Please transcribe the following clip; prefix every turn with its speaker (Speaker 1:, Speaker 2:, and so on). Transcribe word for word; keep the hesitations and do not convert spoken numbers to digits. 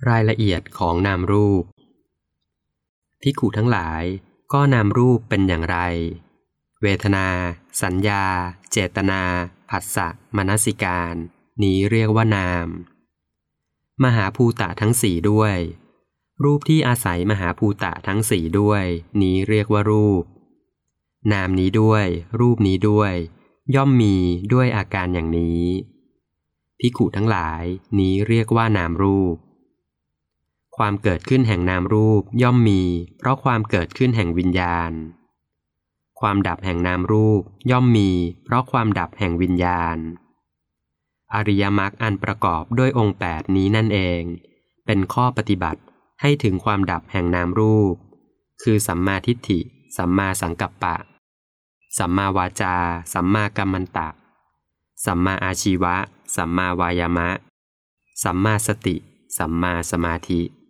Speaker 1: รายละเอียดของนามรูปภิกขุทั้งหลายก็นามรูปเป็นอย่างไรเวทนาสัญญาเจตนาผัสสะมนสิการนี้เรียกว่านามมหาภูตะทั้งสี่ด้วยรูปที่อาศัยมหาภูตะทั้งสี่ด้วยนี้เรียกว่ารูปนามนี้ด้วยรูปนี้ด้วยย่อมมีด้วยอาการอย่างนี้ภิกขุทั้งหลายนี้เรียกว่านามรูปความเกิดขึ้นแห่งนามรูปย่อมมีเพราะความเกิดขึ้นแห่งวิญญาณความดับแห่งนามรูปย่อมมีเพราะความดับแห่งวิญญาณอริยมรรคอันประกอบด้วยองค์แปดนี้นั่นเองเป็นข้อปฏิบัติให้ถึงความดับแห่งนามรูปคือสัมมาทิฏฐิสัมมาสังกัปปะสัมมาวาจาสัมมากัมมันตะสัมมาอาชีวะสัมมาวายามะสัมมาสติสัมมาสมาธิ